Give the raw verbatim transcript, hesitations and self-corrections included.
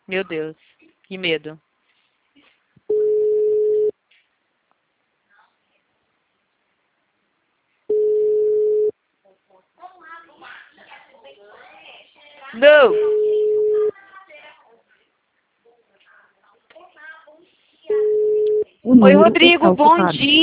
Meu Deus, que medo. Não! O Oi, número Rodrigo, está bom ocupado. dia.